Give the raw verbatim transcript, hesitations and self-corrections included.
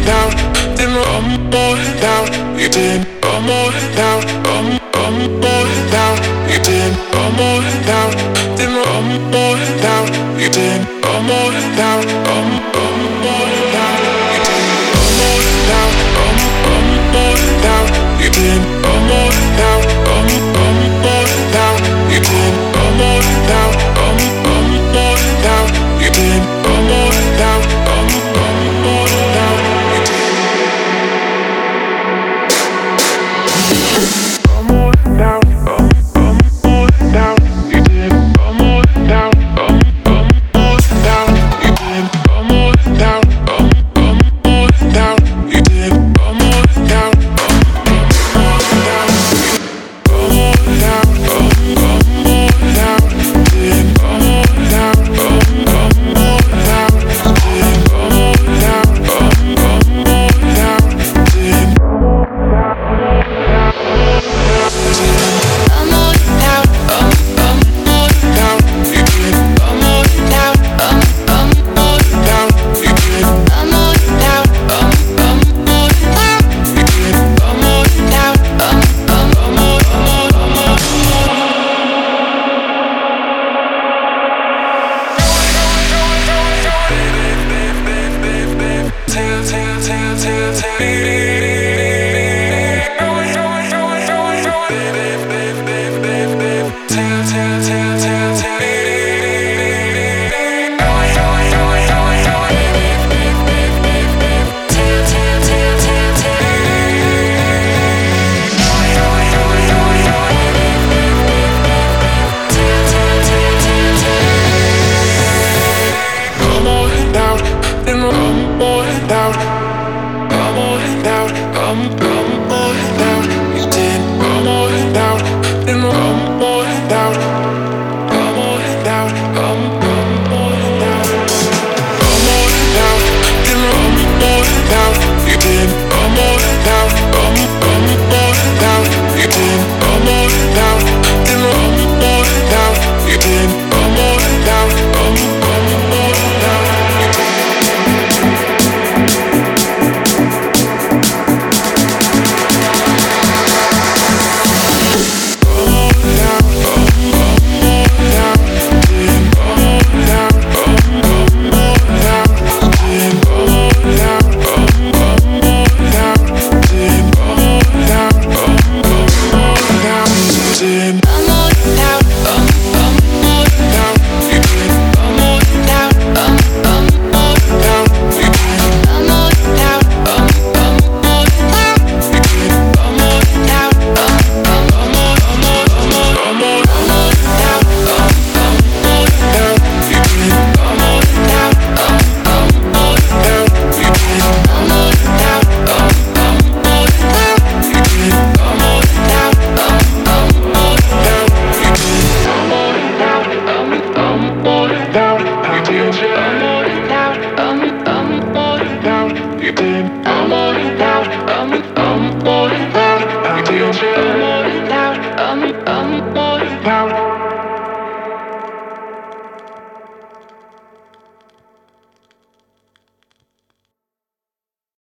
down, then I'm more down, you did, I'm more down, I'm, I'm more down, you did, I'm more down, then I'm more down, you did, I'm more down, I'm, I'm more down, you did, I'm more down, I'm, I'm more down, you did, I'm more down, I'm, I'm more down, you did, I'm more down, I'm, I'm more down, you did, I'm more down, I'm, I'm more down, you did. I'm more down, I'm, I'm more down, you did, I'm more down, I'm, I'm more down, you did, I'm more down, I'm, I'm more down, you did, I'm more down, I'm, I'm more down, I'm more down, I'm, I'm more down, you did, I'm more down, I'm, I'm more down, you did, I'm more down, I'm, I'm more down, you did, I'm more down, I'm more down, you did, I'm more down, I'm, I'm more down, you did, I'm more down, I'm, I'm more down, you did, I'm more down, I'm, I'm more, more, more, Tell, tell, tell, tell, tell Tell, tell, tell, tell, tell I'm more down, then I'm more down, I'm more down, I'm, I'm more down, you did, I'm more down, then I'm more down, I'm more down, I'm, I'm more down, I'm more down, then I'm more down, you did, I'm more down, I'm, I'm more down, you did, I'm more down, then I'm more down, you did, I'm more down, I'm, I'm more down, you did. I'm